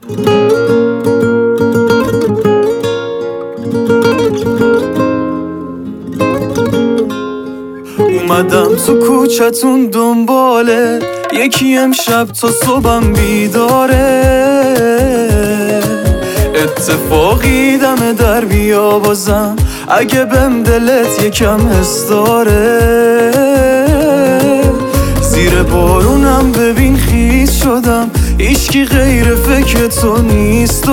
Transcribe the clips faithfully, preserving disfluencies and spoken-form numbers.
اومدم تو کوچتون دنباله یکی امشب تا صبحم بیداره، اتفاقی دم در بیا بازم اگه بهم دلت یکم حس داره. زیر بارونم ببین خیس شدم، هیچکی غیر فکر تو نیست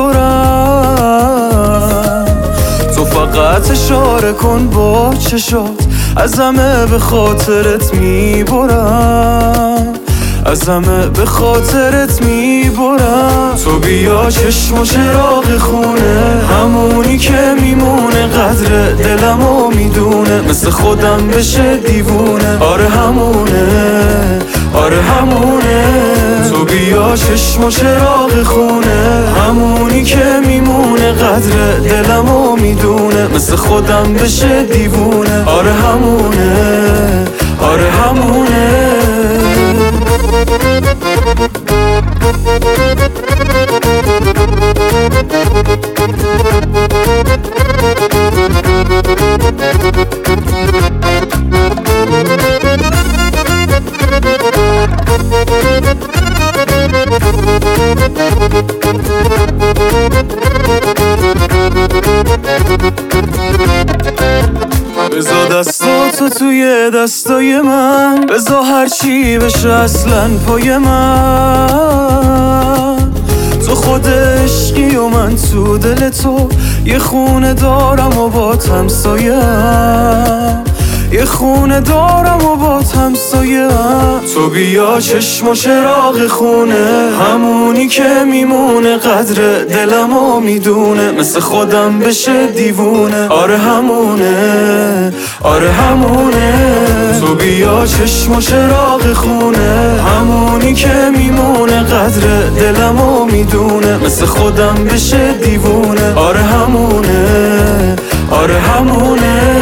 دورم. تو فقط اشاره کن با چشات، از همه به خاطرت میبرم، از همه به خاطرت میبرم. تو بیا چشم و چراغ خونه، همونی که میمونه قدر دلمو میدونه، مثل خودم بشه دیوونه. آره همونه، آره همونه. تو بیا چشم و چراغ خونه، همونی که میمونه قدر دلمو میدونه، مثل خودم بشه دیوونه. آره همونه، آره همونه. بذار دستاتو توی دستای من، بذار هرچی بشه اصلا پای من. تو خود عشقی و من تو دل تو، یه خونه دارم و با همسایم، یه خونه دارم و با همسایم. تو بیا چشم و چراغ خونه، همونی که میمونه قدر دلمو میدونه، مثل خودم بشه دیوونه. آره همونه، آره همونه. تو بیا چشم و چراغ خونه، همونی که میمونه قدر دلمو میدونه، مثل خودم بشه دیوونه. آره همونه، آره همونه.